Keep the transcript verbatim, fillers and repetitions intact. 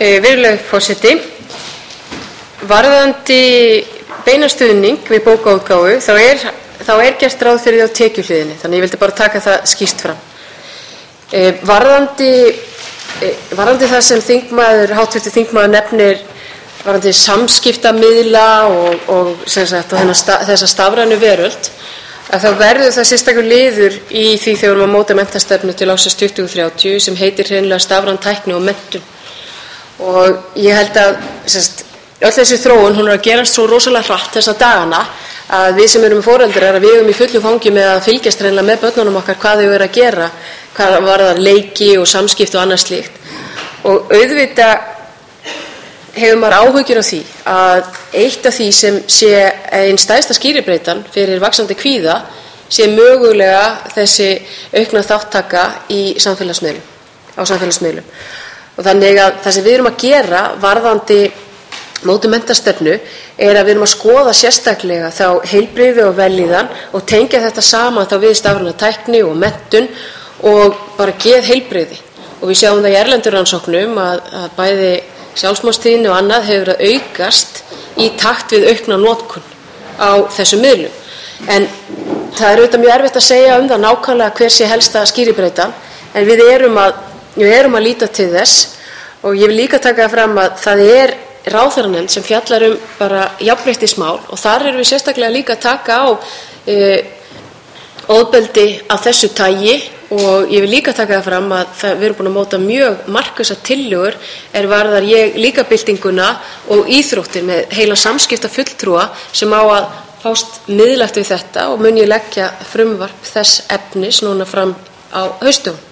Virðulegur forseti, varðandi beina stuðning við bókaútgáfu þá er, þá er gert ráð fyrir því á tekjuhliðinni, þannig ég vildi bara taka það skýrt fram. E, varðandi, e, varðandi það sem þingmaður, háttvirtur þingmaður nefnir, varðandi samskiptamiðla og, og sem sagt, og þessa stafrænu veröld, að þá verður það sérstakur liður í því þegar við erum að móta menntastefnu til ársins tuttugu þrjátíu sem heitir hreinlega stafræn tækni og menntun. Og ég held að sérst, öll þessi þróun hún er að gerast svo rosalega hratt þessa dagana að við sem erum foreldrar að við erum í fullu fangi með að fylgjast hreinlega með börnunum okkar hvað þau eru að gera, hvað varðar leiki og samskipti og annað slíkt. Og auðvitað hefur maður áhyggjur af því að eitt af því sem sé einn stærsta skýribreytan fyrir vaxandi kvíða sé mögulega þessi aukna þáttaka í samfélagsmiðlum, á samfélagsmiðlum. Og þannig að það sem við erum að gera varðandi móti menntastefnu er að við erum að skoða sérstaklega þá heilbrigði og vellíðan og tengja þetta saman þá við stafræna tækni og menntun og bara geðheilbrigði. Og við sjáum það í erlendu rannsóknum að, að bæði sjálfsmorðstíðni og annað hefur að aukast í takt við aukna notkun á þessum miðlum. En það er auðvitað mjög erfitt að segja um það nákvæmlega hver sé helsta skýribreytan, en við erum að, við erum að líta til þess og ég vil líka taka fram að það er ráðherranefnd sem fjallar um bara jafnréttismál og þar erum við sérstaklega líka að taka á e, ofbeldi af þessu tagi og ég vil líka taka það fram að það, við erum búin að móta mjög markvissa tillögur er varðar ég líka byltinguna og íþróttir með heila samskipta fulltrúa sem á að fást miðlægt við þetta og mun ég leggja frumvarp þess efnis núna fram á haustdögum.